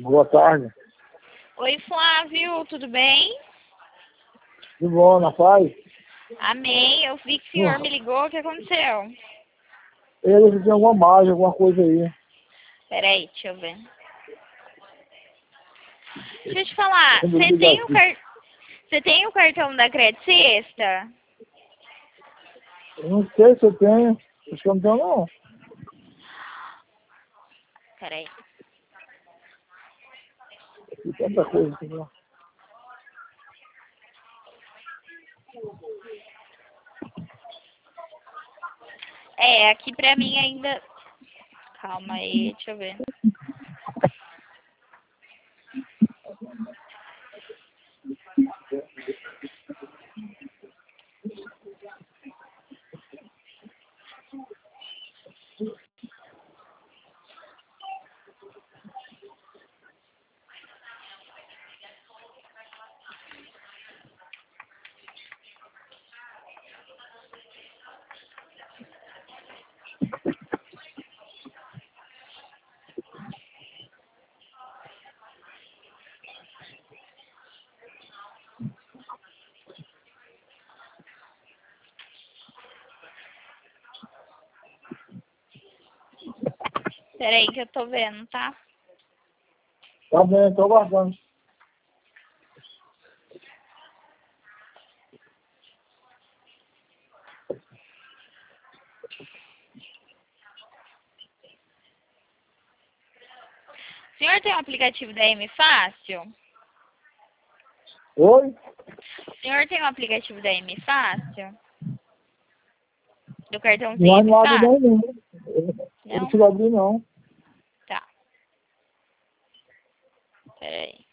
Boa tarde. Oi, Flávio, tudo bem? Tudo bom, na paz? Amém. Eu vi que o senhor me ligou. O que aconteceu? Ele tem alguma margem, alguma coisa aí. Peraí, deixa eu ver. Deixa eu te falar. Quando eu Você ligar tem aqui. Você tem o cartão da Crédito Sexta? Eu não sei se eu tenho. Acho que eu não tenho, não. Peraí. Tem tanta coisa aqui, né? Aqui pra mim ainda... Calma aí, deixa eu ver. Peraí que eu tô vendo, tá? Tá bem, tô aguardando. O senhor tem o aplicativo da M Fácil? Oi? O senhor tem o aplicativo da M Fácil? Do cartãozinho Não, M não abre Fácil? não. Eu não Não? consigo abrir, não. Tá. Peraí.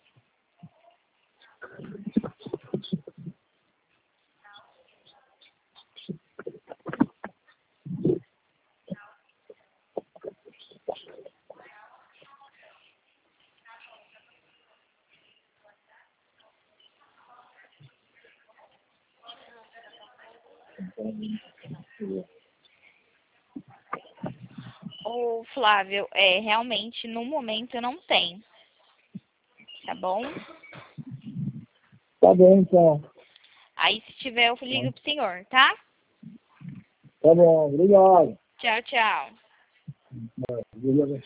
Ô, Flávio, realmente, no momento não tem. Tá bom? Tá bem, então. Aí, se tiver, eu ligo pro senhor, tá? Tá bom, obrigado. Tchau, tchau. Obrigado.